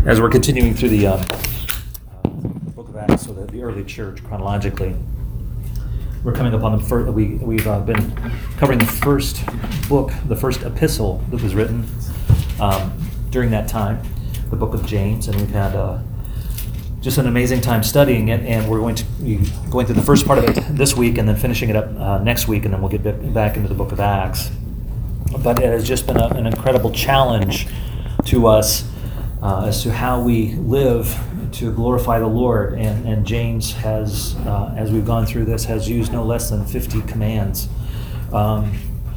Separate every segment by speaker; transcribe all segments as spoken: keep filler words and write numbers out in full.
Speaker 1: As we're continuing through the, uh, uh, the book of Acts, so the, the early church chronologically, we're coming up on the first, we, we've uh, been covering the first book, the first epistle that was written um, during that time, the book of James, and we've had uh, just an amazing time studying it, and we're going to be going through the first part of it this week and then finishing it up uh, next week, and then we'll get back into the book of Acts. But it has just been a, an incredible challenge to us uh, as to how we live to glorify the Lord. And, and James has, uh, as we've gone through this, has used no less than fifty commands. Um,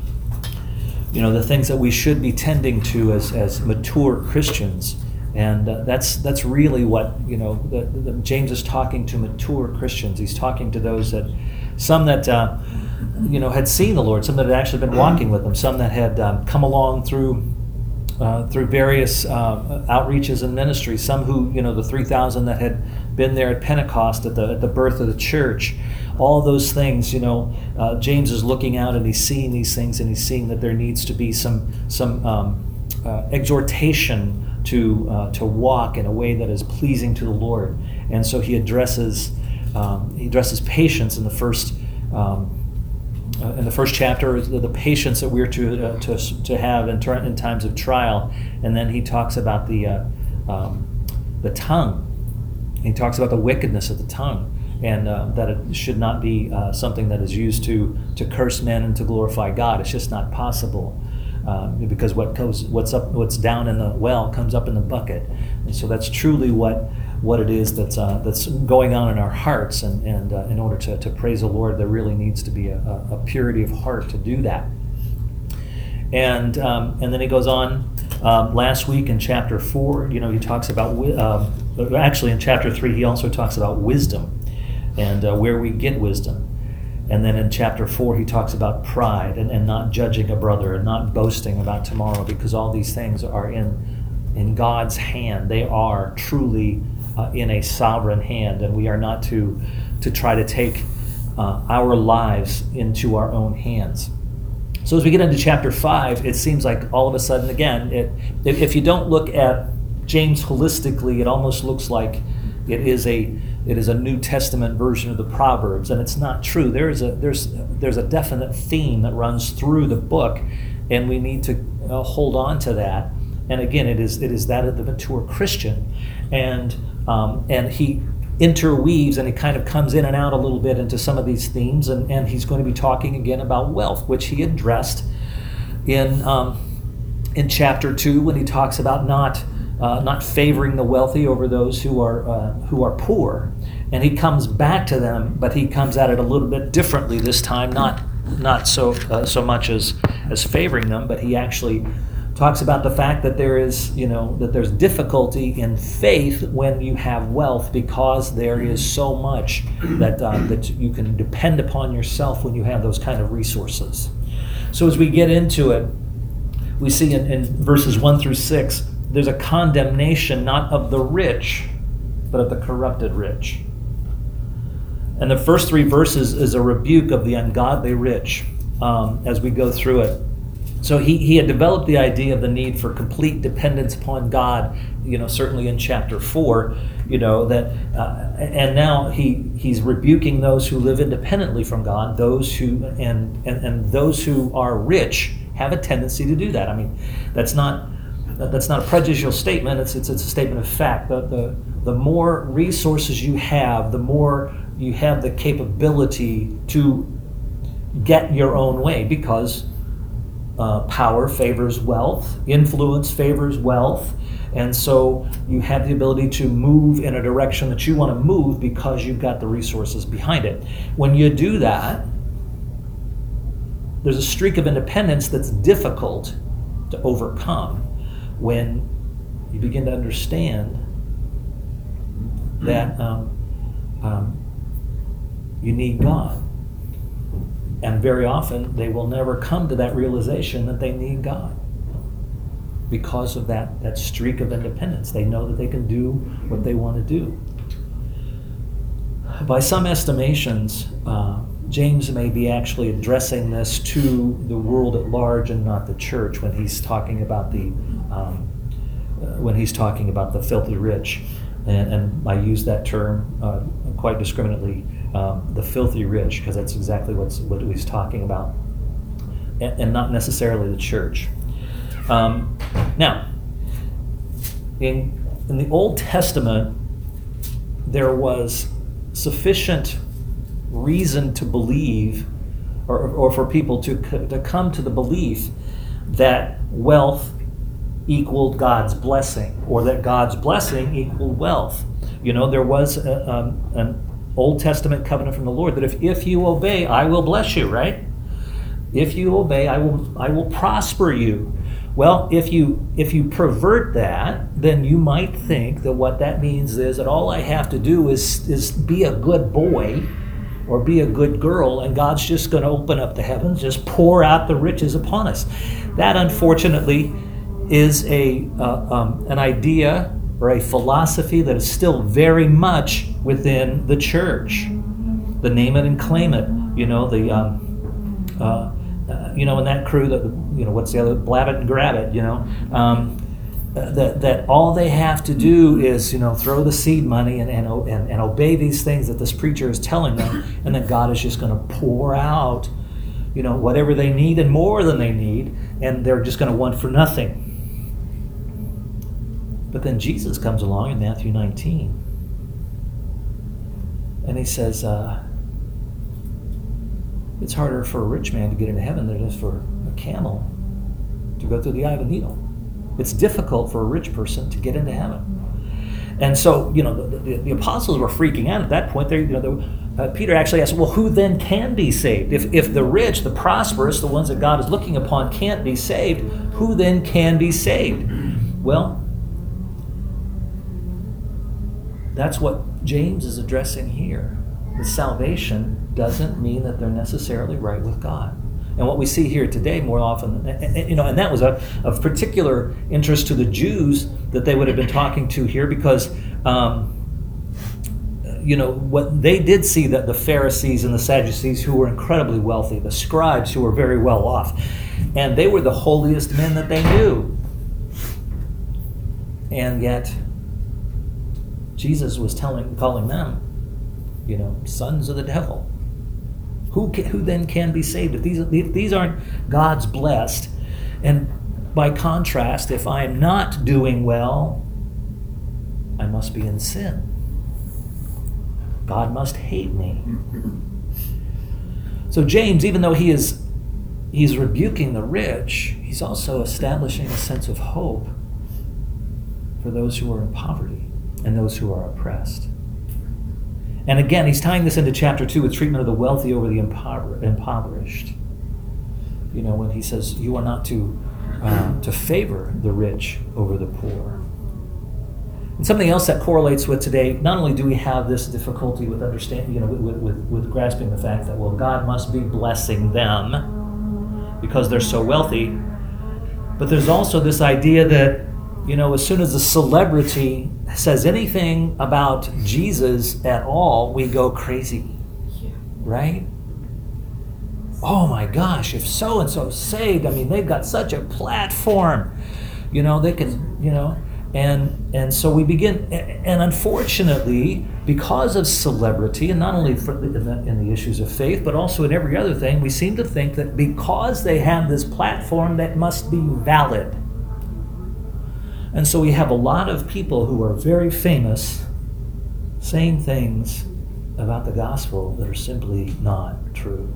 Speaker 1: you know, the things that we should be tending to as, as mature Christians. And uh, that's that's really what, you know, the, the, James is talking to mature Christians. He's talking to those that, some that, uh, you know, had seen the Lord, some that had actually been walking with him, some that had um, come along through uh, through various uh, outreaches and ministries, some who, you know, the three thousand that had been there at Pentecost at the at the birth of the church. All those things, you know, uh, James is looking out and he's seeing these things, and he's seeing that there needs to be some some um, uh, exhortation to uh, to walk in a way that is pleasing to the Lord. And so he addresses um, he addresses patience in the first um, uh, in the first chapter, the, the patience that we're to uh, to to have in, ter- in times of trial. And then he talks about the uh, um, the tongue. He talks about the wickedness of the tongue, and uh, that it should not be uh, something that is used to to curse men and to glorify God. It's just not possible. Uh, because what goes, what's up, what's down in the well comes up in the bucket, and so that's truly what what it is that's uh, that's going on in our hearts. And and uh, in order to, to praise the Lord, there really needs to be a, a purity of heart to do that. And um, and then he goes on um, last week in chapter four. You know, he talks about um, actually in chapter three he also talks about wisdom and uh, where we get wisdom. And then in chapter four, he talks about pride and, and not judging a brother and not boasting about tomorrow, because all these things are in in God's hand. They are truly uh, in a sovereign hand, and we are not to to try to take uh, our lives into our own hands. So as we get into chapter five, it seems like all of a sudden, again, it, if you don't look at James holistically, it almost looks like it is a It is a New Testament version of the Proverbs, and it's not true. There is a there's there's a definite theme that runs through the book, and we need to uh, hold on to that. And again, it is it is that of the mature Christian, and um, and he interweaves and he kind of comes in and out a little bit into some of these themes, and, and he's going to be talking again about wealth, which he addressed in um, in chapter two when he talks about not. Uh, not favoring the wealthy over those who are uh, who are poor, and he comes back to them, but he comes at it a little bit differently this time. Not not so uh, so much as as favoring them, but he actually talks about the fact that there is you know that there's difficulty in faith when you have wealth, because there is so much that uh, that you can depend upon yourself when you have those kind of resources. So as we get into it, we see in, in verses one through six. There's a condemnation not of the rich, but of the corrupted rich. And the first three verses is a rebuke of the ungodly rich um, as we go through it. So he, he had developed the idea of the need for complete dependence upon God, you know, certainly in chapter four, you know, that, uh, and now he he's rebuking those who live independently from God, those who, and, and, and those who are rich have a tendency to do that. I mean, that's not, That's not a prejudicial statement. It's, it's it's a statement of fact. The, the the more resources you have, the more you have the capability to get your own way, because uh, power favors wealth, influence favors wealth, and so you have the ability to move in a direction that you want to move because you've got the resources behind it. When you do that, there's a streak of independence that's difficult to overcome. When you begin to understand that um, um, you need God. And very often they will never come to that realization that they need God because of that, that streak of independence. They know that they can do what they want to do. By some estimations, uh, James may be actually addressing this to the world at large and not the church when he's talking about the um, when he's talking about the filthy rich. And, and I use that term uh, quite discriminately, um, the filthy rich, because that's exactly what's, what he's talking about, and, and not necessarily the church. Um, now, in, in the Old Testament, there was sufficient reason to believe, or, or for people to, to come to the belief that wealth equaled God's blessing, or that God's blessing equaled wealth. You know, there was a, um, an Old Testament covenant from the Lord that if, if you obey, I will bless you, right? If you obey, I will I will prosper you. Well, if you if you pervert that, then you might think that what that means is that all I have to do is is be a good boy or be a good girl, and God's just going to open up the heavens, just pour out the riches upon us. That, unfortunately, is a uh, um, an idea or a philosophy that is still very much within the church. The name it and claim it, you know, the um, uh, uh, you know, in that crew, that you know, what's the other, blab it and grab it, you know, um, that that all they have to do is, you know, throw the seed money and and and, and obey these things that this preacher is telling them, and that God is just going to pour out, you know, whatever they need and more than they need, and they're just going to want for nothing. But then Jesus comes along in Matthew nineteen, and he says, uh, it's harder for a rich man to get into heaven than it is for a camel to go through the eye of a needle. It's difficult for a rich person to get into heaven. And so, you know, the, the, the apostles were freaking out at that point. They, you know, they, uh, Peter actually asked, well, who then can be saved? If, if the rich, the prosperous, the ones that God is looking upon can't be saved, who then can be saved? Well, that's what James is addressing here. The salvation doesn't mean that they're necessarily right with God. And what we see here today more often, you know, and that was a, of particular interest to the Jews that they would have been talking to here, because, um, you know, what they did see, that the Pharisees and the Sadducees, who were incredibly wealthy, the scribes who were very well off, and they were the holiest men that they knew. And yet, Jesus was telling, calling them, you know, sons of the devil. Who can, who then can be saved? If these, if these aren't God's blessed, and by contrast, if I'm not doing well, I must be in sin. God must hate me. So James, even though he is he's rebuking the rich, he's also establishing a sense of hope for those who are in poverty and those who are oppressed. And again, he's tying this into chapter two with treatment of the wealthy over the impover- impoverished. You know, when he says you are not to uh, to favor the rich over the poor. And something else that correlates with today, not only do we have this difficulty with understanding, you know, with, with, with grasping the fact that, well, God must be blessing them because they're so wealthy, but there's also this idea that, you know, as soon as a celebrity says anything about Jesus at all, we go crazy, right? Oh my gosh, if so-and-so saved, I mean, they've got such a platform, you know, they can, you know, and and so we begin, and unfortunately, because of celebrity, and not only for in, the, in the issues of faith, but also in every other thing, we seem to think that because they have this platform, that must be valid. And so we have a lot of people who are very famous saying things about the gospel that are simply not true.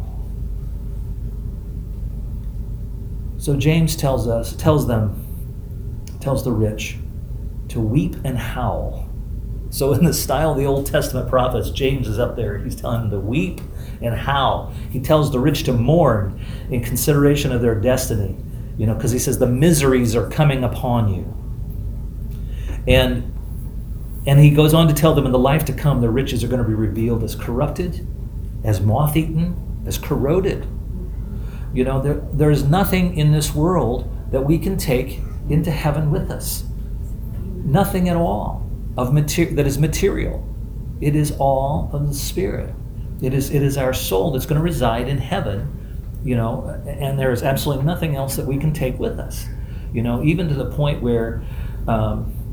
Speaker 1: So James tells us, tells them, tells the rich to weep and howl. So in the style of the Old Testament prophets, James is up there. He's telling them to weep and howl. He tells the rich to mourn in consideration of their destiny, you know, because he says the miseries are coming upon you. And and he goes on to tell them in the life to come, the riches are going to be revealed as corrupted, as moth-eaten, as corroded. You know, there there is nothing in this world that we can take into heaven with us. Nothing at all of mater- that is material. It is all of the Spirit. It is it is our soul that's going to reside in heaven, you know, and there is absolutely nothing else that we can take with us. You know, even to the point where um,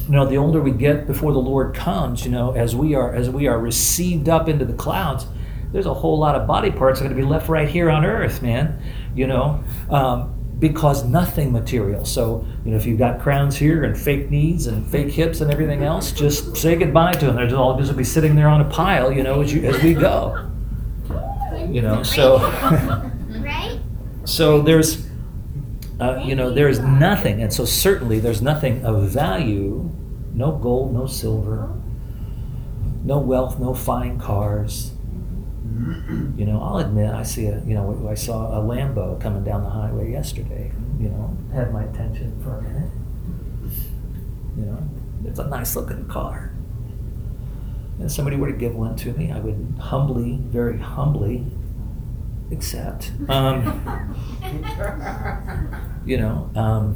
Speaker 1: you know, the older we get before the Lord comes, you know, as we are as we are received up into the clouds, there's a whole lot of body parts that are going to be left right here on earth, man. You know, um, because nothing material. So, you know, if you've got crowns here and fake knees and fake hips and everything else, just say goodbye to them. They're all just will be sitting there on a pile, you know, as you as we go. You know, so
Speaker 2: Right?
Speaker 1: so there's uh, you know, there's nothing, and so certainly there's nothing of value, no gold, no silver, no wealth, no fine cars. You know, I'll admit, I see a, you know, I saw a Lambo coming down the highway yesterday, you know, had my attention for a minute. You know, it's a nice looking car. And if somebody were to give one to me, I would humbly, very humbly accept. Um, you know, um,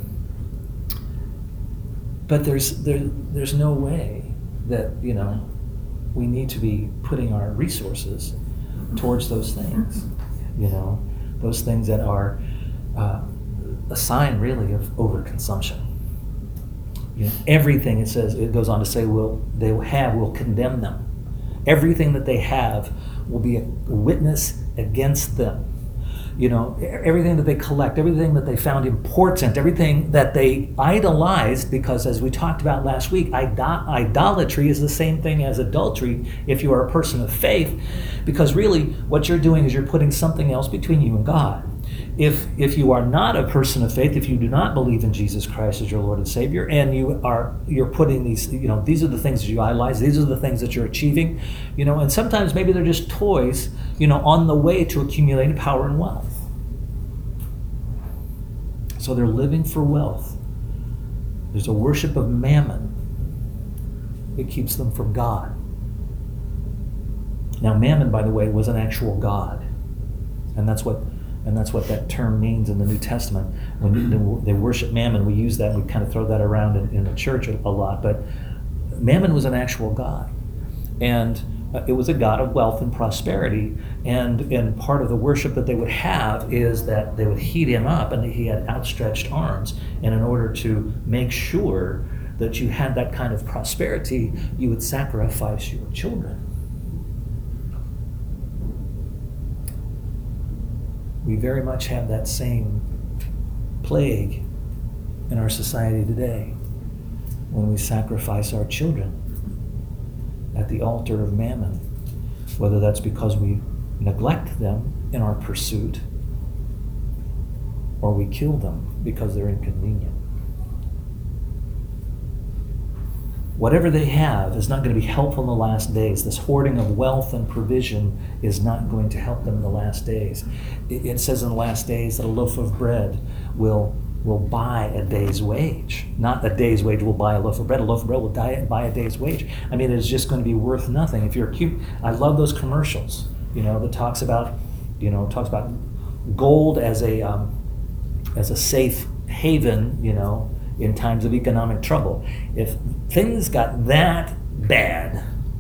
Speaker 1: but there's, there, there's no way that, you know, we need to be putting our resources towards those things, you know, those things that are uh, a sign really of overconsumption. You know, everything it says, it goes on to say, will they will have will condemn them. Everything that they have will be a witness against them. You know, everything that they collect, everything that they found important, everything that they idolized, because as we talked about last week, idol- idolatry is the same thing as adultery if you are a person of faith, because really what you're doing is you're putting something else between you and God. If if you are not a person of faith, if you do not believe in Jesus Christ as your Lord and Savior, and you are you're putting these, you know, these are the things that you idolize, these are the things that you're achieving, you know, and sometimes maybe they're just toys, you know, on the way to accumulating power and wealth. So they're living for wealth. There's a worship of mammon. It keeps them from God. Now, mammon, by the way, was an actual god, and that's what and that's what that term means in the New Testament. When they worship mammon, we use that. We kind of throw that around in, in the church a lot, but mammon was an actual god, and uh, it was a god of wealth and prosperity. And and part of the worship that they would have is that they would heat him up, and he had outstretched arms. And in order to make sure that you had that kind of prosperity, you would sacrifice your children. We very much have that same plague in our society today when we sacrifice our children at the altar of mammon, whether that's because we neglect them in our pursuit or we kill them because they're inconvenient. Whatever they have is not going to be helpful in the last days. This hoarding of wealth and provision is not going to help them in the last days. It, it says in the last days that a loaf of bread will will buy a day's wage. Not a day's wage will buy a loaf of bread. A loaf of bread will die, buy a day's wage. I mean, it's just going to be worth nothing. If you're cute, I love those commercials, you know, that talks about, you know, talks about gold as a um, as a safe haven, you know, in times of economic trouble. If things got that bad,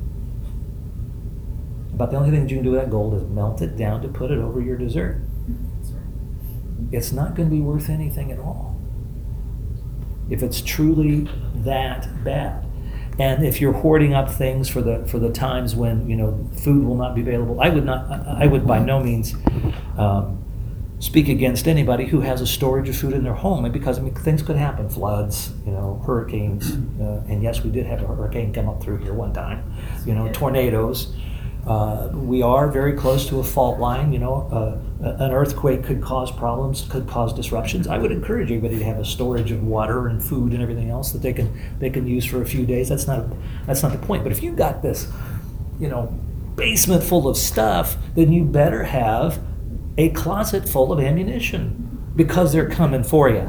Speaker 1: about the only thing that you can do with that gold is melt it down to put it over your dessert. It's not going to be worth anything at all if it's truly that bad. And if you're hoarding up things for the for the times when, you know, food will not be available, I would not. I would by no means um, speak against anybody who has a storage of food in their home, because I mean things could happen, floods, you know, hurricanes, uh, and yes, we did have a hurricane come up through here one time, you know, tornadoes. Uh, we are very close to a fault line, you know, uh, an earthquake could cause problems, could cause disruptions. I would encourage everybody to have a storage of water and food and everything else that they can they can use for a few days. That's not that's not the point. But if you've got this, you know, basement full of stuff, then you better have a closet full of ammunition, because they're coming for you.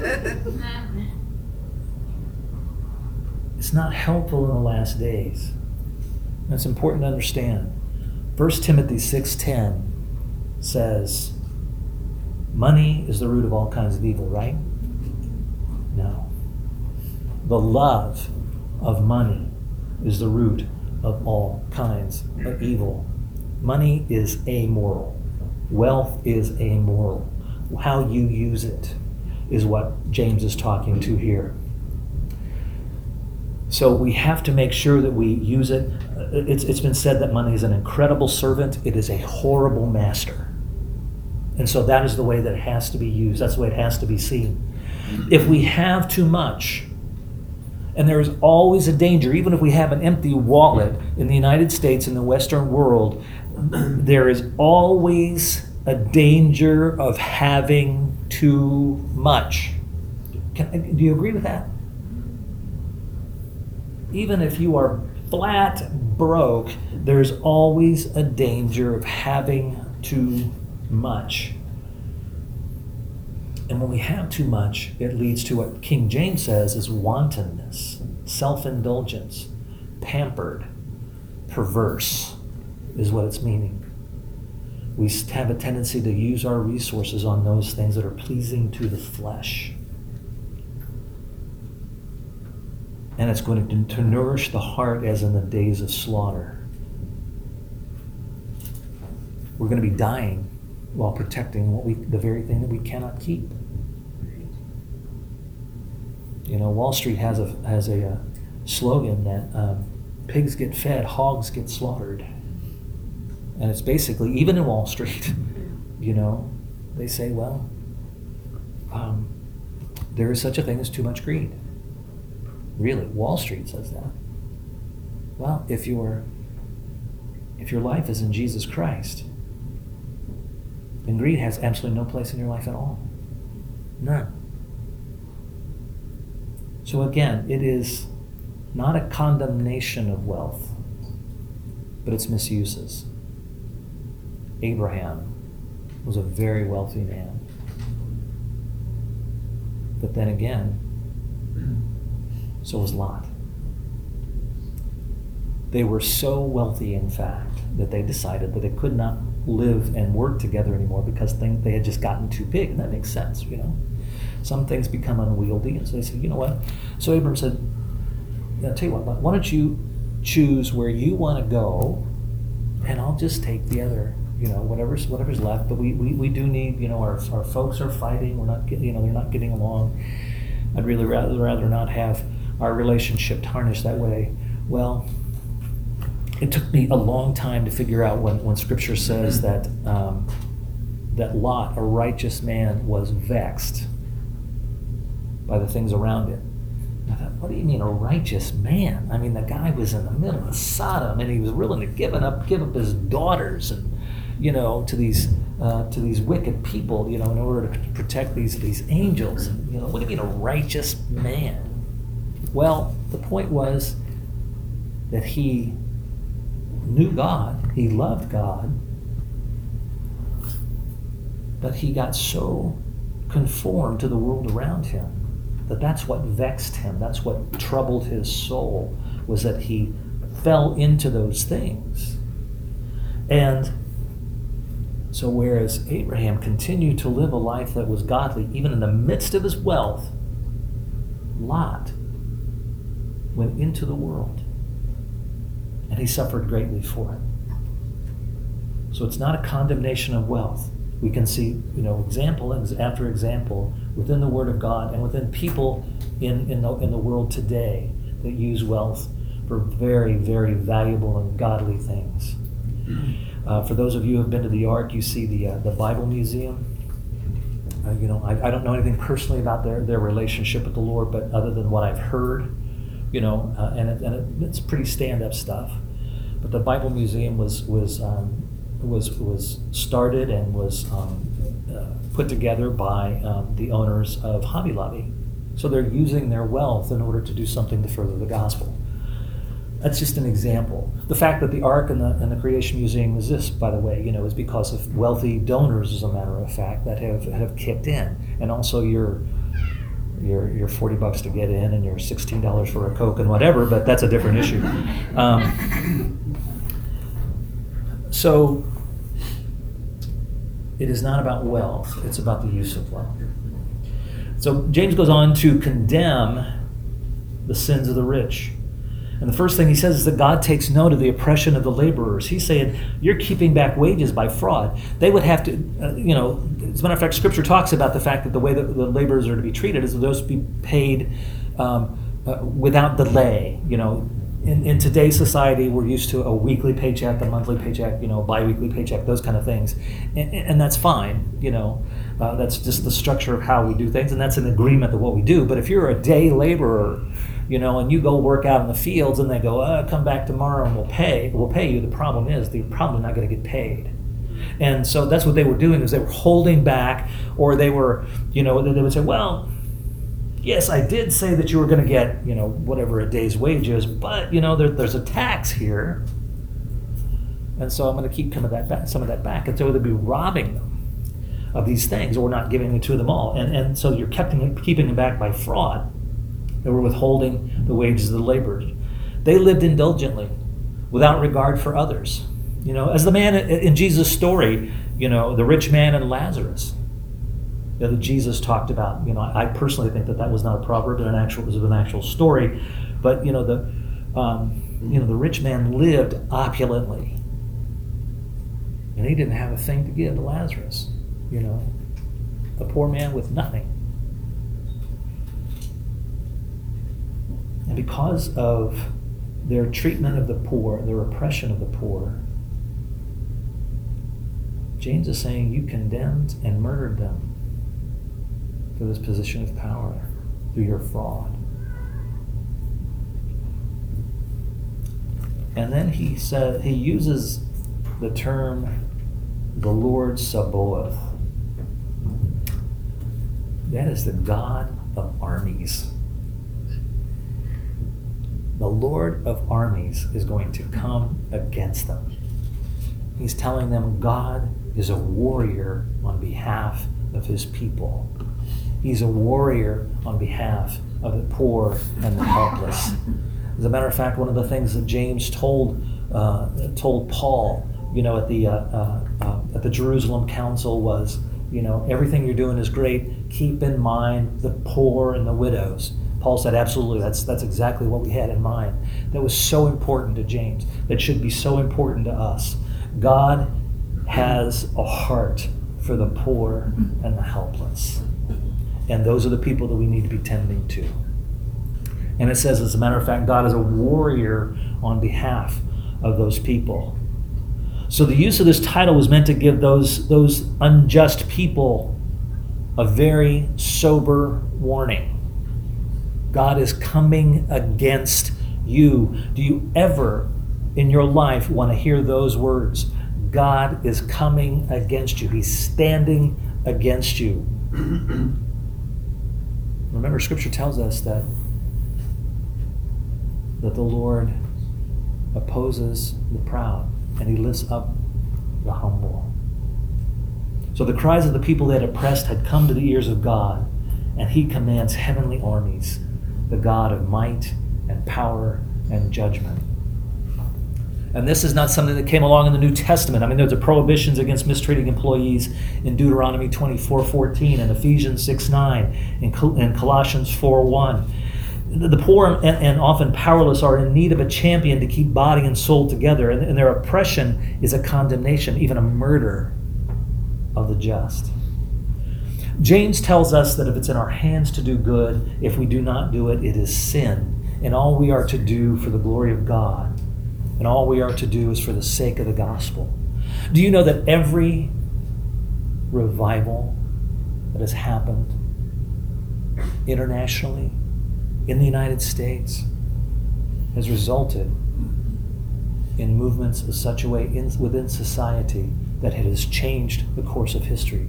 Speaker 1: It's not helpful in the last days. That's important to understand. First Timothy six ten says, money is the root of all kinds of evil, right? No. The love of money is the root of all kinds of evil. Money is amoral. Wealth is amoral. How you use it is what James is talking to here. So we have to make sure that we use it. It's, it's been said that money is an incredible servant. It is a horrible master. And so that is the way that it has to be used. That's the way it has to be seen. If we have too much, and there is always a danger, even if we have an empty wallet in the United States, in the Western world, there is always a danger of having too much. Can, do you agree with that? Even if you are flat broke, there's always a danger of having too much. And when we have too much, it leads to what King James says is wantonness, self-indulgence, pampered, perverse is what it's meaning. We have a tendency to use our resources on those things that are pleasing to the flesh. And it's going to, to nourish the heart as in the days of slaughter. We're going to be dying while protecting what we, the very thing that we cannot keep. You know, Wall Street has a has a, uh slogan that um, pigs get fed, hogs get slaughtered. And it's basically, even in Wall Street, you know, they say, well, um, there is such a thing as too much greed. Really, Wall Street says that. Well, if your if your life is in Jesus Christ, then greed has absolutely no place in your life at all. None. So again, it is not a condemnation of wealth, but its misuses. Abraham was a very wealthy man. But then again, so was Lot. They were so wealthy, in fact, that they decided that they could not live and work together anymore because things, they had just gotten too big, and that makes sense, you know. Some things become unwieldy, and so they said, you know what? So Abram said, I'll tell you what, why don't you choose where you want to go, and I'll just take the other, you know, whatever's whatever's left. But we, we, we do need, you know, our our folks are fighting. We're not, get, you know, they're not getting along. I'd really rather rather not have our relationship tarnished that way. Well, it took me a long time to figure out when, when Scripture says that um, that Lot, a righteous man, was vexed by the things around him. And I thought, what do you mean a righteous man? I mean, the guy was in the middle of Sodom, and he was willing to give up, give up his daughters, and you know, to these uh, to these wicked people, you know, in order to protect these these angels. And, you know, what do you mean a righteous man? Well, the point was that he knew God, he loved God, but he got so conformed to the world around him that that's what vexed him, that's what troubled his soul, was that he fell into those things. And so whereas Abraham continued to live a life that was godly, even in the midst of his wealth, Lot went into the world, and he suffered greatly for it. So it's not a condemnation of wealth. We can see, you know, example after example within the Word of God and within people in, in, the, in the world today that use wealth for very, very valuable and godly things. Uh, for those of you who have been to the Ark, you see the uh, the Bible Museum. Uh, you know, I, I don't know anything personally about their, their relationship with the Lord, but other than what I've heard, you know, uh, and, it, and it, it's pretty stand-up stuff. But the Bible Museum was was um, was was started and was um, uh, put together by um, the owners of Hobby Lobby. So they're using their wealth in order to do something to further the gospel. That's just an example. The fact that the Ark and the, and the Creation Museum exists, by the way, you know, is because of wealthy donors, as a matter of fact, that have, have kicked in. And also your your your forty bucks to get in and your sixteen dollars for a Coke and whatever, but that's a different issue. Um, so it is not about wealth, it's about the use of wealth. So James goes on to condemn the sins of the rich. And the first thing he says is that God takes note of the oppression of the laborers. He's saying, you're keeping back wages by fraud. They would have to, uh, you know, as a matter of fact, Scripture talks about the fact that the way that the laborers are to be treated is that those to be paid um, uh, without delay. You know, in, in today's society, we're used to a weekly paycheck, a monthly paycheck, you know, bi-weekly paycheck, those kind of things, and, and that's fine. You know, uh, that's just the structure of how we do things, and that's an agreement of what we do. But if you're a day laborer, you know, and you go work out in the fields, and they go, uh, "Come back tomorrow, and we'll pay, we'll pay you." The problem is, you're probably not going to get paid. And so that's what they were doing, is they were holding back, or they were, you know, they would say, well, yes, I did say that you were going to get, you know, whatever a day's wage is, but, you know, there, there's a tax here. And so I'm going to keep some of that back, some of that back. And so they'd be robbing them of these things, or not giving it to them all. And, and so you're keeping, keeping them back by fraud. They were withholding the wages of the laborers. They lived indulgently, without regard for others. You know, as the man in Jesus' story, you know, the rich man and Lazarus, you know, that Jesus talked about. You know, I personally think that that was not a proverb, but an actual, it was an actual story. But you know, the um, you know the rich man lived opulently, and he didn't have a thing to give to Lazarus. You know, a poor man with nothing. And because of their treatment of the poor, their oppression of the poor, James is saying you condemned and murdered them for this position of power through your fraud. And then he said he uses the term the Lord Sabaoth. That is the God of armies. The Lord of armies is going to come against them. He's telling them God is a warrior on behalf of his people. He's a warrior on behalf of the poor and the helpless. As a matter of fact, one of the things that James told uh, told Paul, you know, at the uh, uh, uh, at the Jerusalem Council was, you know, everything you're doing is great. Keep in mind the poor and the widows. Paul said, absolutely, that's that's exactly what we had in mind. That was so important to James. That should be so important to us. God has a heart for the poor and the helpless. And those are the people that we need to be tending to. And it says, as a matter of fact, God is a warrior on behalf of those people. So the use of this title was meant to give those, those unjust people a very sober warning. God is coming against you. Do you ever in your life want to hear those words? God is coming against you. He's standing against you. Remember, Scripture tells us that, that the Lord opposes the proud and he lifts up the humble. So the cries of the people that oppressed had come to the ears of God, and he commands heavenly armies, the God of might and power and judgment. And this is not something that came along in the New Testament. I mean, there's the prohibitions against mistreating employees in Deuteronomy twenty-four fourteen and Ephesians six nine and Colossians four one. The poor and, and often powerless are in need of a champion to keep body and soul together, and, and their oppression is a condemnation, even a murder of the just. James tells us that if it's in our hands to do good, if we do not do it, it is sin. And all we are to do for the glory of God, and all we are to do is for the sake of the gospel. Do you know that every revival that has happened internationally, in the United States, has resulted in movements of such a way in, within society that it has changed the course of history?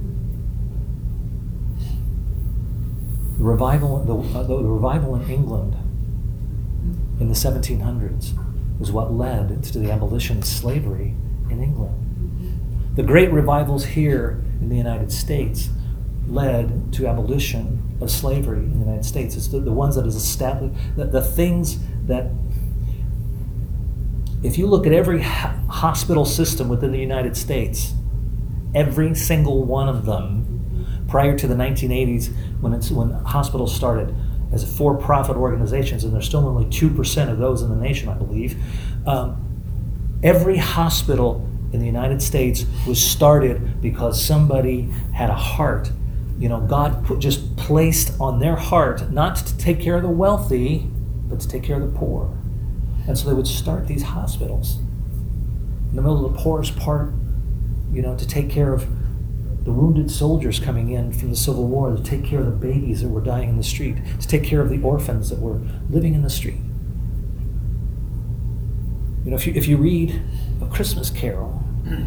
Speaker 1: The revival, the, uh, the revival in England in the seventeen hundreds was what led to the abolition of slavery in England. The great revivals here in the United States led to abolition of slavery in the United States. It's the, the ones that is established, the, the things that, if you look at every ha- hospital system within the United States, every single one of them, prior to the nineteen eighties, when it's when hospitals started as for-profit organizations, and there's still only two percent of those in the nation, I believe, um, every hospital in the United States was started because somebody had a heart you know, God put, just placed on their heart not to take care of the wealthy, but to take care of the poor. And so they would start these hospitals in the middle of the poorest part, you know, to take care of the wounded soldiers coming in from the Civil War, to take care of the babies that were dying in the street, to take care of the orphans that were living in the street. You know, if you if you read A Christmas Carol,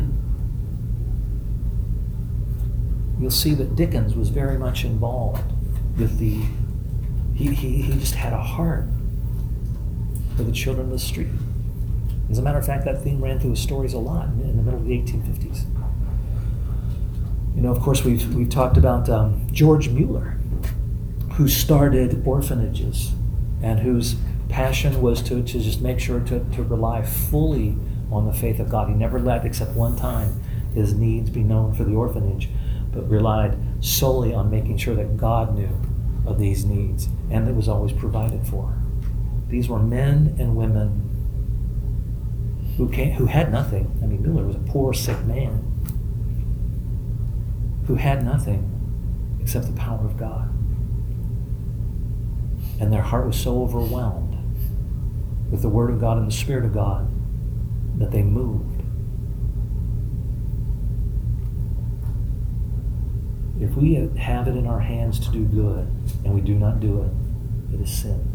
Speaker 1: you'll see that Dickens was very much involved with the, he, he, he just had a heart for the children of the street. As a matter of fact, that theme ran through his stories a lot in, in the middle of the eighteen fifties. You know, of course, we've, we've talked about um, George Mueller, who started orphanages and whose passion was to, to just make sure to, to rely fully on the faith of God. He never let, except one time, his needs be known for the orphanage, but relied solely on making sure that God knew of these needs, and it was always provided for. These were men and women who came, who had nothing. I mean, Mueller was a poor, sick man who had nothing except the power of God. And their heart was so overwhelmed with the Word of God and the Spirit of God that they moved. If we have it in our hands to do good and we do not do it, it is sin.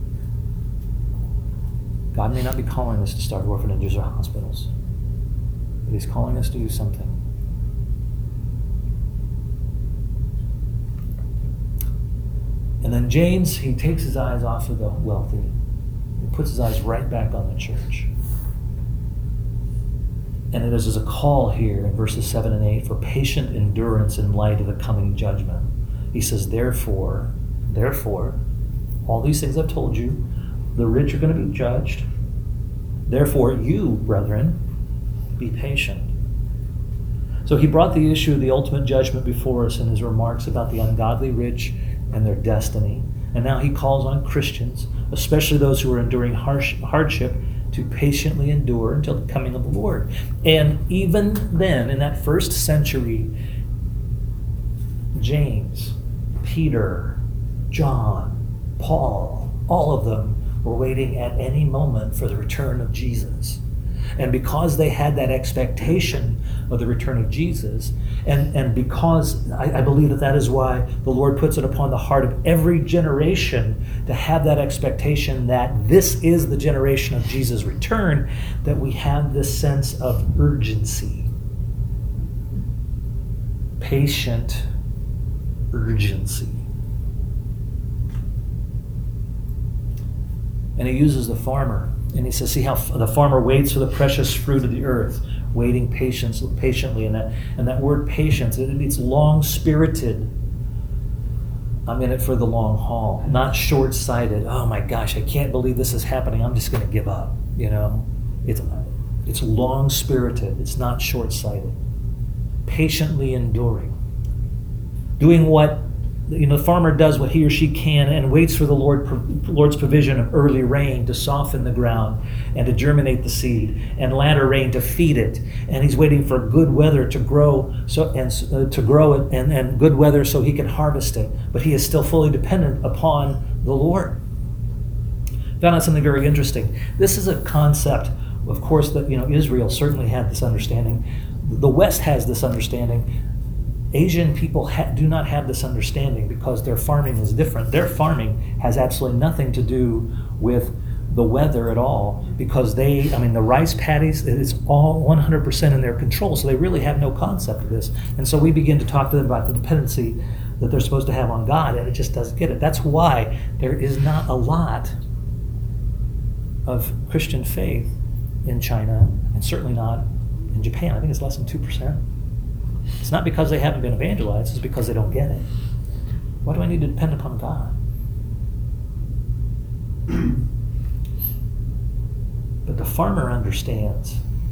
Speaker 1: God may not be calling us to start orphanages or hospitals, but He's calling us to do something. And then James, he takes his eyes off of the wealthy. He puts his eyes right back on the church. And it is a call here in verses seven and eight for patient endurance in light of the coming judgment. He says, therefore, therefore, all these things I've told you, the rich are going to be judged. Therefore, you, brethren, be patient. So he brought the issue of the ultimate judgment before us in his remarks about the ungodly rich and their destiny. And now he calls on Christians, especially those who are enduring harsh, hardship, to patiently endure until the coming of the Lord. And even then, in that first century, James, Peter, John, Paul, all of them were waiting at any moment for the return of Jesus. And because they had that expectation of the return of Jesus, and, and because I, I believe that that is why the Lord puts it upon the heart of every generation to have that expectation that this is the generation of Jesus' return, that we have this sense of urgency. Patient urgency. And he uses the farmer. And he says, see how the farmer waits for the precious fruit of the earth, waiting patience, patiently. And that, and that word patience, it, it's long-spirited. I'm in it for the long haul, not short-sighted. Oh my gosh, I can't believe this is happening. I'm just going to give up. You know, it's it's long-spirited. It's not short-sighted. Patiently enduring, doing what you know, the farmer does what he or she can and waits for the Lord, Lord's provision of early rain to soften the ground and to germinate the seed, and latter rain to feed it. And he's waiting for good weather to grow, so and uh, to grow it, and, and good weather so he can harvest it. But he is still fully dependent upon the Lord. Found out something very interesting. This is a concept, of course, that you know Israel certainly had this understanding. The West has this understanding. Asian people ha- do not have this understanding because their farming is different. Their farming has absolutely nothing to do with the weather at all, because they, I mean, the rice paddies, it's all one hundred percent in their control, so they really have no concept of this. And so we begin to talk to them about the dependency that they're supposed to have on God, and it just doesn't get it. That's why there is not a lot of Christian faith in China, and certainly not in Japan. I think it's less than two percent. It's not because they haven't been evangelized, it's because they don't get it. Why do I need to depend upon God? But the farmer understands.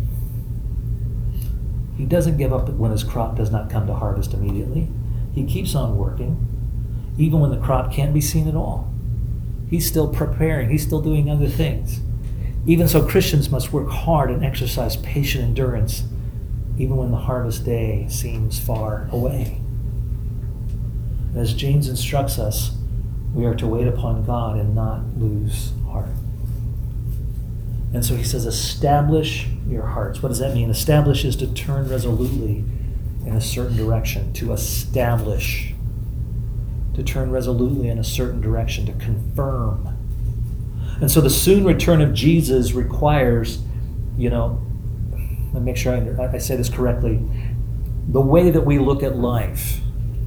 Speaker 1: He doesn't give up when his crop does not come to harvest immediately. He keeps on working, even when the crop can't be seen at all. He's still preparing, he's still doing other things. Even so, Christians must work hard and exercise patient endurance, even when the harvest day seems far away. As James instructs us, we are to wait upon God and not lose heart. And so he says, establish your hearts. What does that mean? Establish is to turn resolutely in a certain direction, to establish, to turn resolutely in a certain direction, to confirm. And so the soon return of Jesus requires, you know, let me make sure I, I say this correctly, the way that we look at life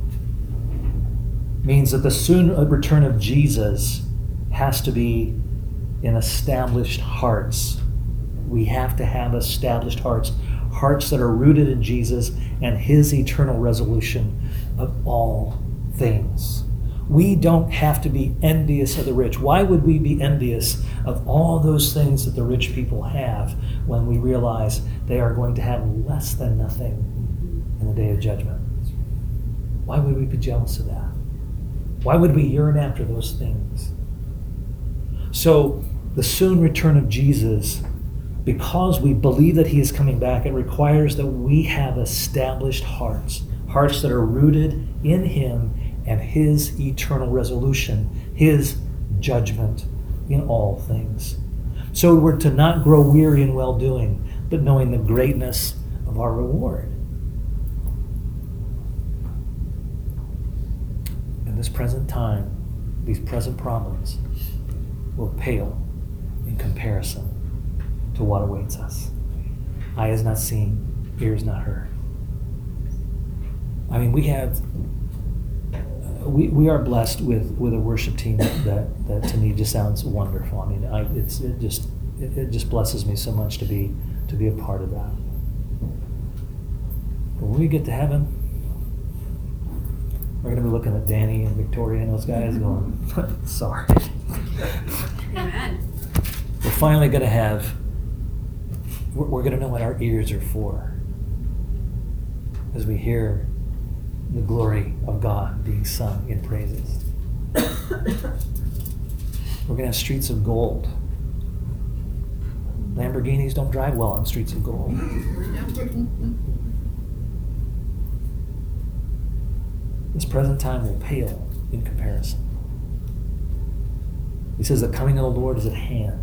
Speaker 1: means that the soon return of Jesus has to be in established hearts. We have to have established hearts, hearts that are rooted in Jesus and his eternal resolution of all things. We don't have to be envious of the rich. Why would we be envious of all those things that the rich people have when we realize they are going to have less than nothing in the day of judgment? Why would we be jealous of that? Why would we yearn after those things? So the soon return of Jesus, because we believe that he is coming back, it requires that we have established hearts, hearts that are rooted in him and his eternal resolution, his judgment in all things. So we're to not grow weary in well-doing, but knowing the greatness of our reward. In this present time, these present problems will pale in comparison to what awaits us. Eye has not seen, ear has not heard. I mean, we have, uh, we we are blessed with, with a worship team that, that, that to me just sounds wonderful. I mean, I, it's it just it, it just blesses me so much to be to be a part of that. But when we get to heaven, we're going to be looking at Danny and Victoria and those guys going, sorry.
Speaker 2: Amen.
Speaker 1: We're finally going to have, we're, we're going to know what our ears are for as we hear the glory of God being sung in praises. We're going to have streets of gold. Lamborghinis don't drive well on streets of gold. This present time will pale in comparison. He says the coming of the Lord is at hand.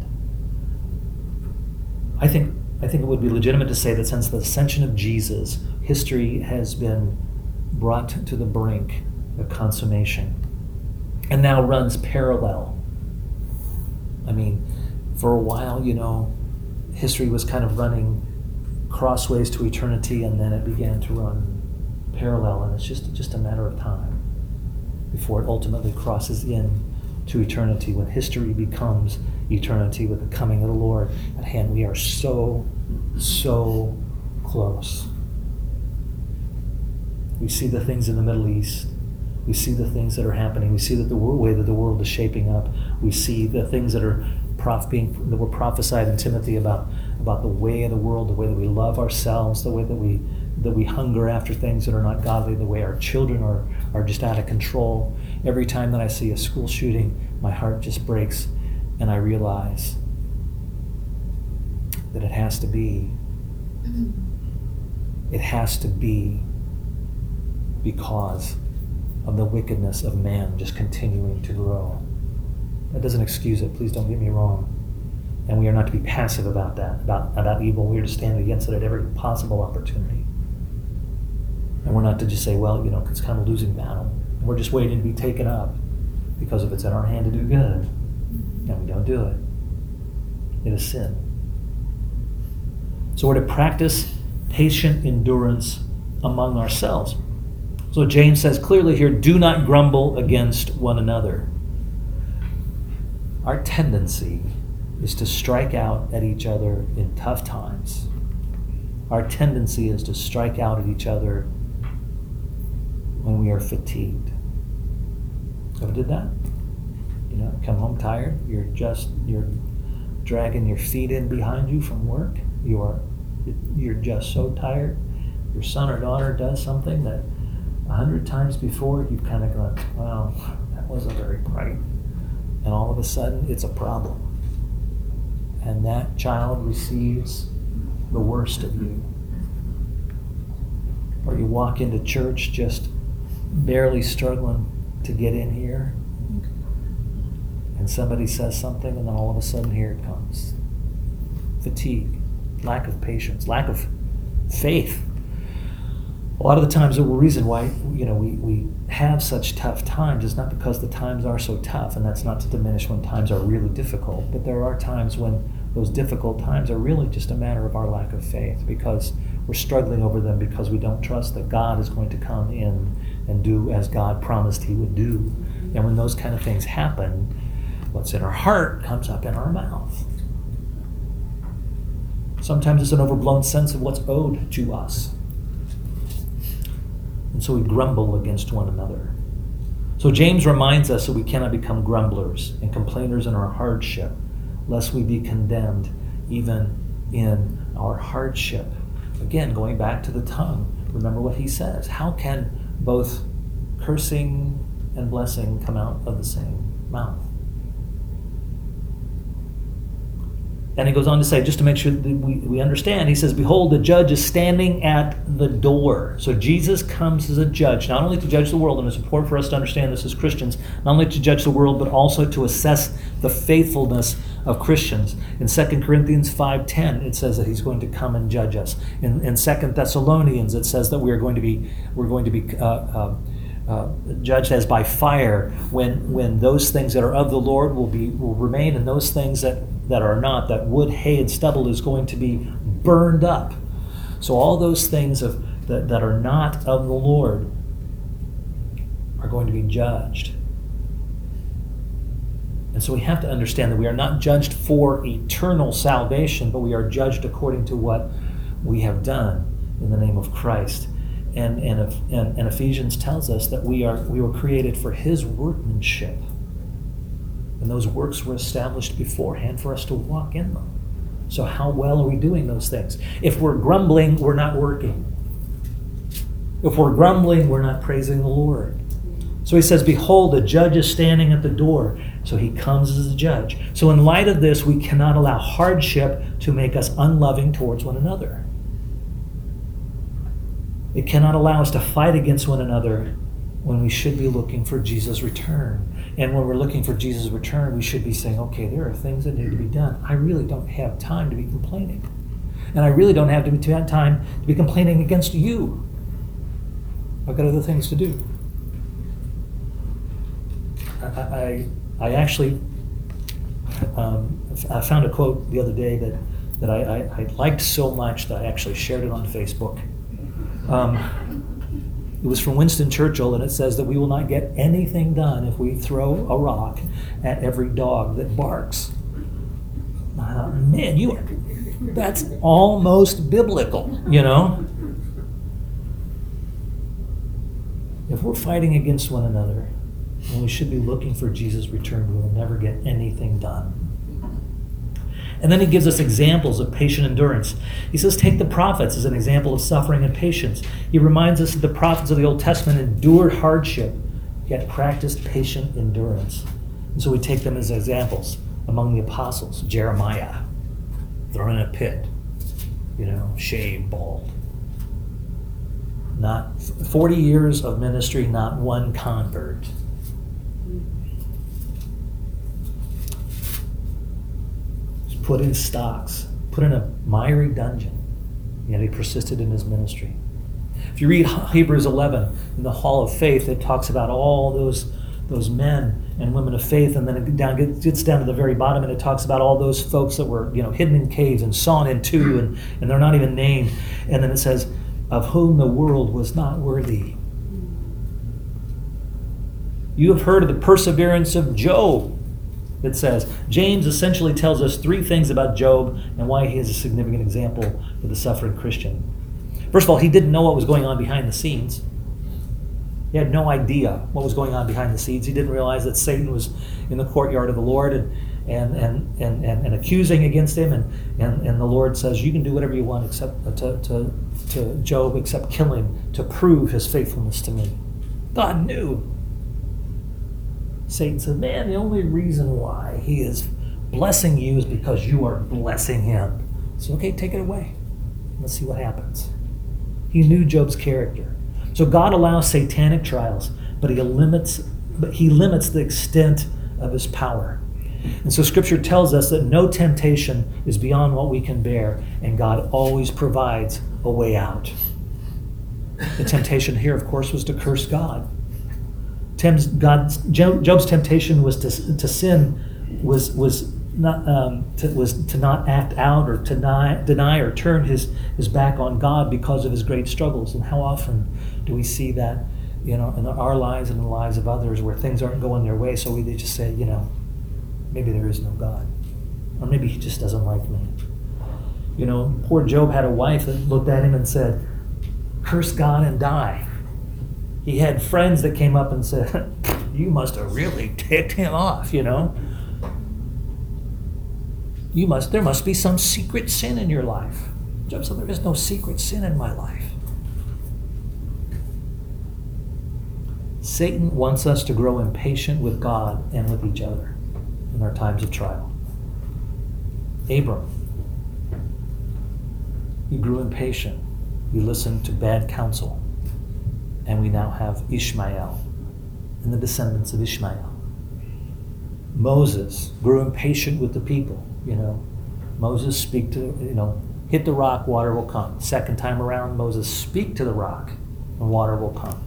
Speaker 1: I think I think it would be legitimate to say that since the ascension of Jesus, history has been brought to the brink of consummation and now runs parallel. I mean, for a while, you know, history was kind of running crossways to eternity, and then it began to run parallel, and it's just just a matter of time before it ultimately crosses in to eternity, when history becomes eternity with the coming of the Lord at hand. We are so, so close. We see the things in the Middle East. We see the things that are happening. We see that the way that the world is shaping up. We see the things that are prof- being that were prophesied in Timothy about about the way of the world, the way that we love ourselves, the way that we that we hunger after things that are not godly, the way our children are, are just out of control. Every time that I see a school shooting, my heart just breaks, and I realize that it has to be, it has to be because of the wickedness of man just continuing to grow. That doesn't excuse it, please don't get me wrong. And we are not to be passive about that, about, about evil. We are to stand against it at every possible opportunity. And we're not to just say, well, you know, it's kind of a losing battle. We're just waiting to be taken up because if it's in our hand to do good, and we don't do it, it is sin. So we're to practice patient endurance among ourselves. So James says clearly here, do not grumble against one another. Our tendency is to strike out at each other in tough times. Our tendency is to strike out at each other when we are fatigued. Ever did that? You know, come home tired, you're just, you're dragging your feet in behind you from work, you are, you're just so tired. Your son or daughter does something that a hundred times before you've kind of gone, well, that wasn't very bright. And all of a sudden, it's a problem. And that child receives the worst of you. Or you walk into church just barely struggling to get in here. And somebody says something, and then all of a sudden here it comes. Fatigue, lack of patience, lack of faith. A lot of the times the reason why you know we, we have such tough times is not because the times are so tough, and that's not to diminish when times are really difficult, but there are times when those difficult times are really just a matter of our lack of faith, because we're struggling over them because we don't trust that God is going to come in and do as God promised he would do. And when those kind of things happen, what's in our heart comes up in our mouth. Sometimes it's an overblown sense of what's owed to us. And so we grumble against one another. So James reminds us that we cannot become grumblers and complainers in our hardship, lest we be condemned even in our hardship. Again, going back to the tongue, remember what he says. How can both cursing and blessing come out of the same mouth? And he goes on to say, just to make sure that we, we understand, he says, behold, the judge is standing at the door. So Jesus comes as a judge, not only to judge the world, and it's important for us to understand this as Christians, not only to judge the world, but also to assess the faithfulness of Christians. In Second Corinthians five ten, it says that he's going to come and judge us. In, in Second Thessalonians, it says that we are going to be, we're going to be uh, uh, Uh, judged as by fire, when when those things that are of the Lord will be will remain, and those things that, that are not, that wood, hay, and stubble is going to be burned up. So all those things of that, that are not of the Lord are going to be judged. And so we have to understand that we are not judged for eternal salvation, but we are judged according to what we have done in the name of Christ. And, and, and, and Ephesians tells us that we are we were created for his workmanship. And those works were established beforehand for us to walk in them. So how well are we doing those things? If we're grumbling, we're not working. If we're grumbling, we're not praising the Lord. So he says, behold, the judge is standing at the door. So he comes as a judge. So in light of this, we cannot allow hardship to make us unloving towards one another. It cannot allow us to fight against one another when we should be looking for Jesus' return. And when we're looking for Jesus' return, we should be saying, okay, there are things that need to be done. I really don't have time to be complaining. And I really don't have to be time to be complaining against you. I've got other things to do. I, I, I actually um, I found a quote the other day that, that I, I, I liked so much that I actually shared it on Facebook. Um, it was from Winston Churchill, and it says that we will not get anything done if we throw a rock at every dog that barks. Uh, man, you are, that's almost biblical, you know? If we're fighting against one another, and we should be looking for Jesus' return, we will never get anything done. And then he gives us examples of patient endurance. He says, take the prophets as an example of suffering and patience. He reminds us that the prophets of the Old Testament endured hardship, yet practiced patient endurance. And so we take them as examples. Among the apostles, Jeremiah, thrown in a pit, you know, shaved, bald. Not forty years of ministry, not one convert. Put in stocks, put in a miry dungeon, yet he persisted in his ministry. If you read Hebrews eleven, in the Hall of Faith, it talks about all those, those men and women of faith, and then it down, gets down to the very bottom, and it talks about all those folks that were, you know, hidden in caves and sawn in two, and, and they're not even named. And then it says, of whom the world was not worthy. You have heard of the perseverance of Job. It says, James essentially tells us three things about Job and why he is a significant example for the suffering Christian. First of all, he didn't know what was going on behind the scenes. He had no idea what was going on behind the scenes. He didn't realize that Satan was in the courtyard of the Lord and and and and, and, and accusing against him. And, and, and the Lord says, you can do whatever you want except to, to, to Job except kill him to prove his faithfulness to me. God knew. Satan said, man, the only reason why he is blessing you is because you are blessing him. So, okay, take it away. Let's see what happens. He knew Job's character. So God allows satanic trials, but he limits but he limits the extent of his power. And so Scripture tells us that no temptation is beyond what we can bear, and God always provides a way out. The temptation here, of course, was to curse God. Tim's, God's, Job's temptation was to, to sin, was was not um, to, was to not act out or to deny, deny or turn his, his back on God because of his great struggles. And how often do we see that, you know, in our lives and in the lives of others where things aren't going their way, so we just say, you know, maybe there is no God, or maybe he just doesn't like me. You know, poor Job had a wife that looked at him and said, curse God and die. He had friends that came up and said, you must have really ticked him off, you know. You must, there must be some secret sin in your life. Job said, there is no secret sin in my life. Satan wants us to grow impatient with God and with each other in our times of trial. Abram, he grew impatient. He listened to bad counsel. And we now have Ishmael and the descendants of Ishmael. Moses grew impatient with the people, you know. Moses speak to, you know, hit the rock, water will come. Second time around, Moses speak to the rock and water will come.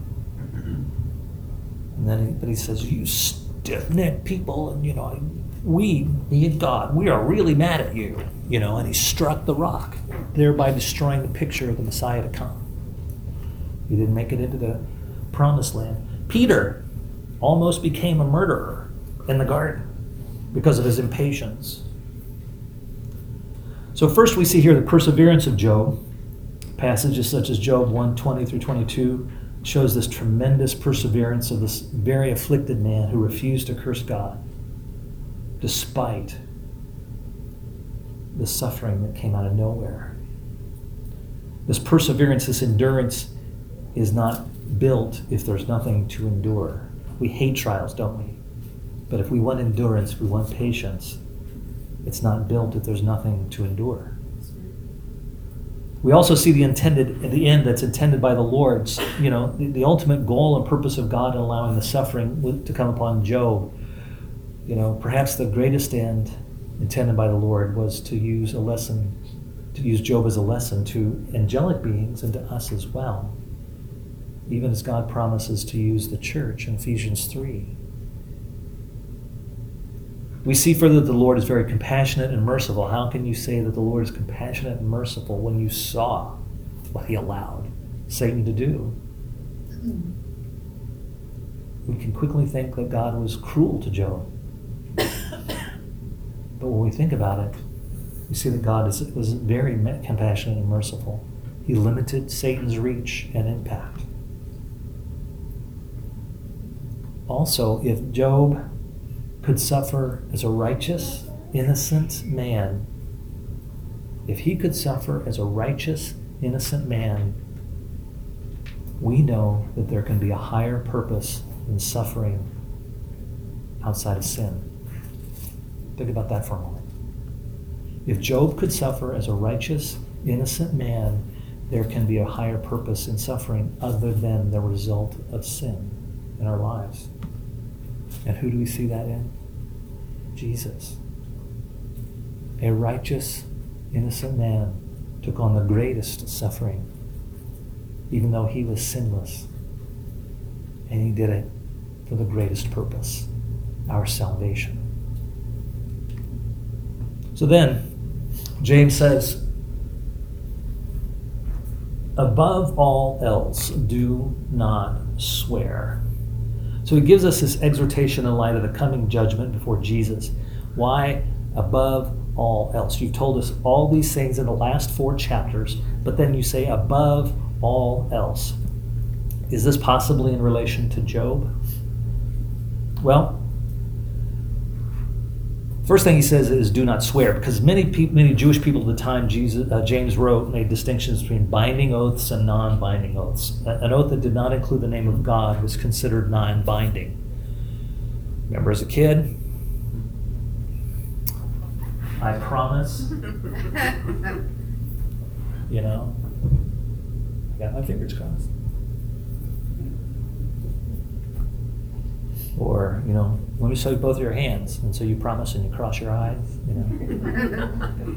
Speaker 1: And then he, but he says, you stiff-necked people, and you know, we, me and God, we are really mad at you, you know, and he struck the rock, thereby destroying the picture of the Messiah to come. He didn't make it into the promised land. Peter almost became a murderer in the garden because of his impatience. So first we see here the perseverance of Job. Passages such as Job one twenty through twenty-two shows this tremendous perseverance of this very afflicted man who refused to curse God despite the suffering that came out of nowhere. This perseverance, this endurance is not built if there's nothing to endure. We hate trials, don't we? But if we want endurance, if we want patience, it's not built if there's nothing to endure. We also see the intended, the end that's intended by the Lord. You know, the, the ultimate goal and purpose of God in allowing the suffering to come upon Job. You know, perhaps the greatest end intended by the Lord was to use a lesson, to use Job as a lesson to angelic beings and to us as well. Even as God promises to use the church in Ephesians three. We see further that the Lord is very compassionate and merciful. How can you say that the Lord is compassionate and merciful when you saw what he allowed Satan to do? We can quickly think that God was cruel to Job. But when we think about it, we see that God is, was very compassionate and merciful. He limited Satan's reach and impact. Also, if Job could suffer as a righteous, innocent man, if he could suffer as a righteous, innocent man, we know that there can be a higher purpose in suffering outside of sin. Think about that for a moment. If Job could suffer as a righteous, innocent man, there can be a higher purpose in suffering other than the result of sin in our lives. And who do we see that in? Jesus. A righteous, innocent man took on the greatest suffering, even though he was sinless. And he did it for the greatest purpose, our salvation. So then, James says, above all else, do not swear. So he gives us this exhortation in light of the coming judgment before Jesus. Why above all else? You've told us all these things in the last four chapters, but then you say above all else. Is this possibly in relation to Job? Well, first thing he says is do not swear, because many people, many Jewish people at the time Jesus, uh, James wrote made distinctions between binding oaths and non-binding oaths. An oath that did not include the name of God was considered non-binding. Remember as a kid, I promise, you know, I got my fingers crossed. Or, you know, let me show you both of your hands. And so you promise and you cross your eyes, you know.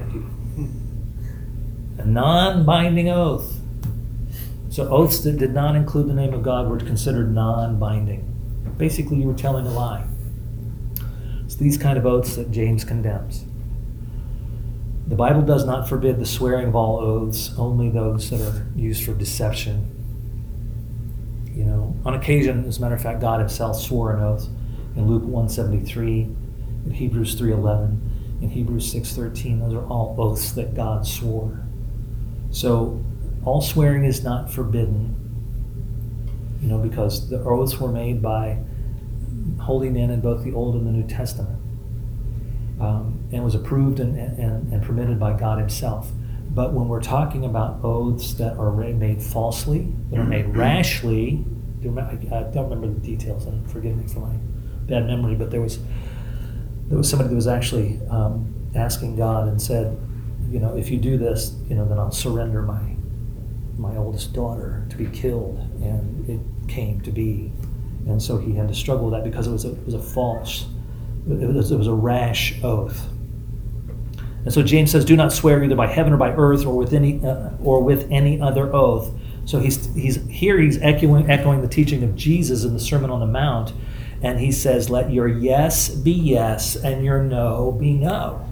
Speaker 1: A non-binding oath. So oaths that did not include the name of God were considered non-binding. Basically, you were telling a lie. It's these kind of oaths that James condemns. The Bible does not forbid the swearing of all oaths, only those that are used for deception. You know, on occasion, as a matter of fact, God himself swore an oath in Luke one seventy-three, in Hebrews three eleven, in Hebrews six thirteen. Those are all oaths that God swore. So all swearing is not forbidden, you know, because the oaths were made by holy men in both the Old and the New Testament, um, and was approved and, and, and permitted by God himself. But when we're talking about oaths that are made falsely, that are made rashly, I don't remember the details, and forgive me for my bad memory, but there was there was somebody that was actually um, asking God and said, you know, if you do this, you know, then I'll surrender my my oldest daughter to be killed, and it came to be, and so he had to struggle with that because it was a, it was a false, it was, it was a rash oath. And so James says, do not swear either by heaven or by earth or with any uh, or with any other oath. So he's he's here he's echoing echoing the teaching of Jesus in the Sermon on the Mount, and he says, let your yes be yes and your no be no.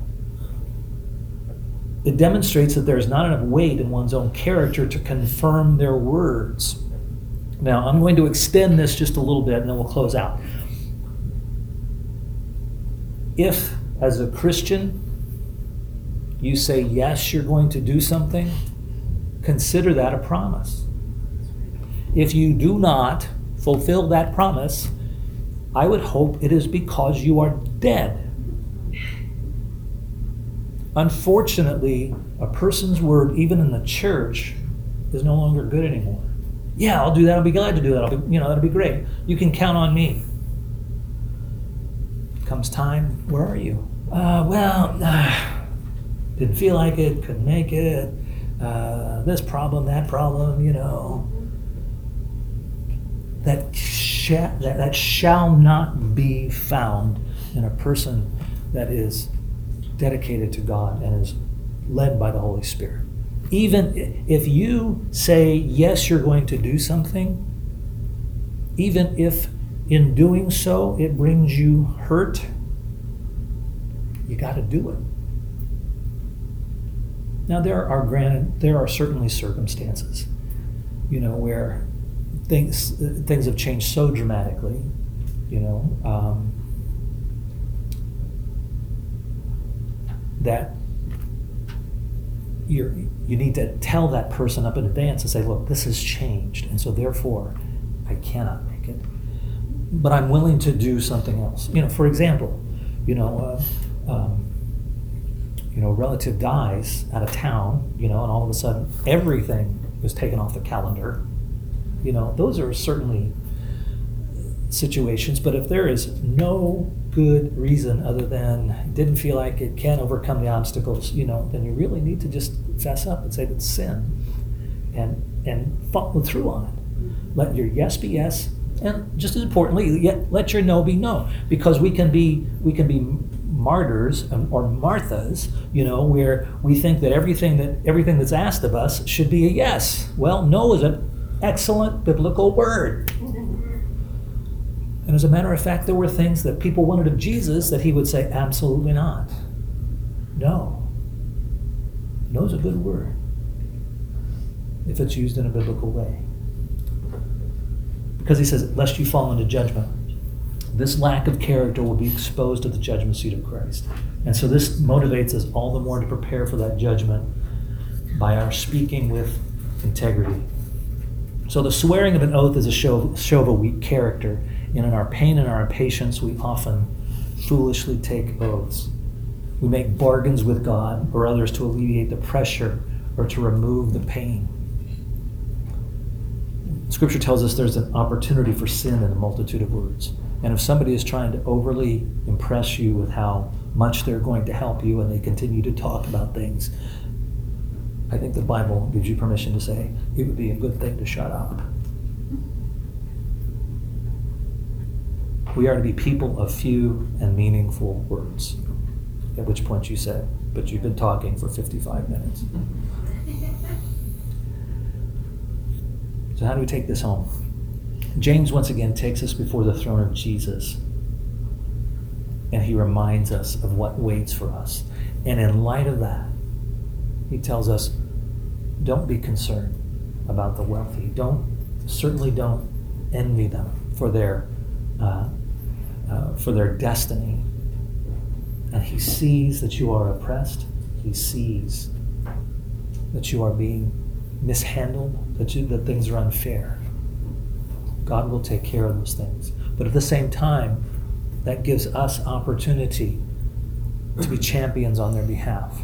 Speaker 1: It demonstrates that there is not enough weight in one's own character to confirm their words. Now, I'm going to extend this just a little bit and then we'll close out. If, as a Christian, you say, yes, you're going to do something, consider that a promise. If you do not fulfill that promise, I would hope it is because you are dead. Unfortunately, a person's word, even in the church, is no longer good anymore. Yeah, I'll do that. I'll be glad to do that. I'll be, you know, that'll be great. You can count on me. Comes time, where are you? Uh, well, uh, didn't feel like it, couldn't make it. Uh, this problem, that problem, you know. That, sh- that that shall not be found in a person that is dedicated to God and is led by the Holy Spirit. Even if you say, yes, you're going to do something, even if in doing so it brings you hurt, you got to do it. Now there are granted, there are certainly circumstances, you know, where things things have changed so dramatically, you know, um, that you're, you need to tell that person up in advance and say, look, this has changed, and so therefore I cannot make it. But I'm willing to do something else. You know, for example, you know, uh, um, you know, a relative dies out of town, you know, and all of a sudden everything was taken off the calendar. You know, those are certainly situations, but if there is no good reason other than didn't feel like it can overcome the obstacles, you know, then you really need to just fess up and say that's sin and and follow through on it. Let your yes be yes, and just as importantly, yet let your no be no, because we can be we can be martyrs or Marthas, you know, where we think that everything that everything that's asked of us should be a yes. Well, no is an excellent biblical word. And as a matter of fact, there were things that people wanted of Jesus that he would say, absolutely not. No. No is a good word if it's used in a biblical way. Because he says, lest you fall into judgment. This lack of character will be exposed at the judgment seat of Christ. And so this motivates us all the more to prepare for that judgment by our speaking with integrity. So the swearing of an oath is a show, show of a weak character. And in our pain and our impatience, we often foolishly take oaths. We make bargains with God or others to alleviate the pressure or to remove the pain. Scripture tells us there's an opportunity for sin in a multitude of words. And if somebody is trying to overly impress you with how much they're going to help you and they continue to talk about things, I think the Bible gives you permission to say it would be a good thing to shut up. We are to be people of few and meaningful words. At which point you said, but you've been talking for fifty-five minutes. So how do we take this home? James once again takes us before the throne of Jesus, and he reminds us of what waits for us. And in light of that, he tells us, don't be concerned about the wealthy. Don't, certainly don't envy them for their, uh, uh, for their destiny. And he sees that you are oppressed. He sees that you are being mishandled, that, you, that things are unfair. God will take care of those things. But at the same time, that gives us opportunity to be champions on their behalf.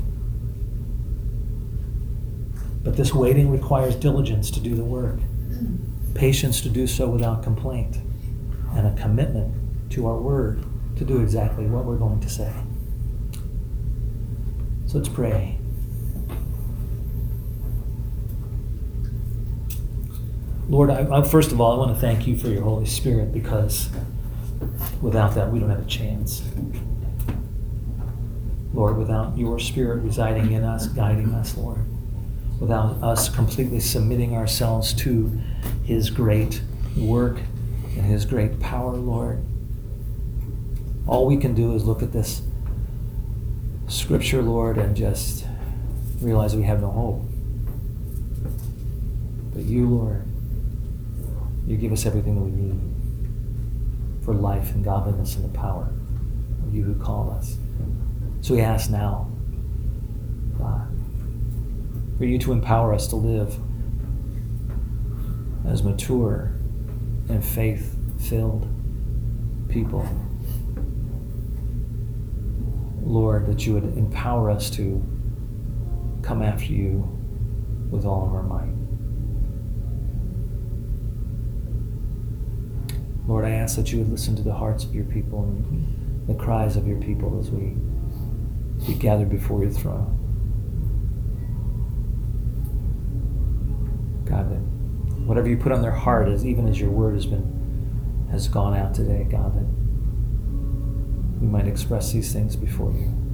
Speaker 1: But this waiting requires diligence to do the work, patience to do so without complaint, and a commitment to our word to do exactly what we're going to say. So let's pray. Lord, I, I, first of all, I want to thank you for your Holy Spirit, because without that, we don't have a chance. Lord, without your Spirit residing in us, guiding us, Lord, without us completely submitting ourselves to his great work and his great power, Lord, all we can do is look at this scripture, Lord, and just realize we have no hope. But you, Lord, you give us everything that we need for life and godliness and the power of you who call us. So we ask now, God, for you to empower us to live as mature and faith-filled people. Lord, that you would empower us to come after you with all of our might. Lord, I ask that you would listen to the hearts of your people and the cries of your people as we, as we gather before your throne. God, that whatever you put on their heart, as even as your word has been has gone out today, God, that we might express these things before you.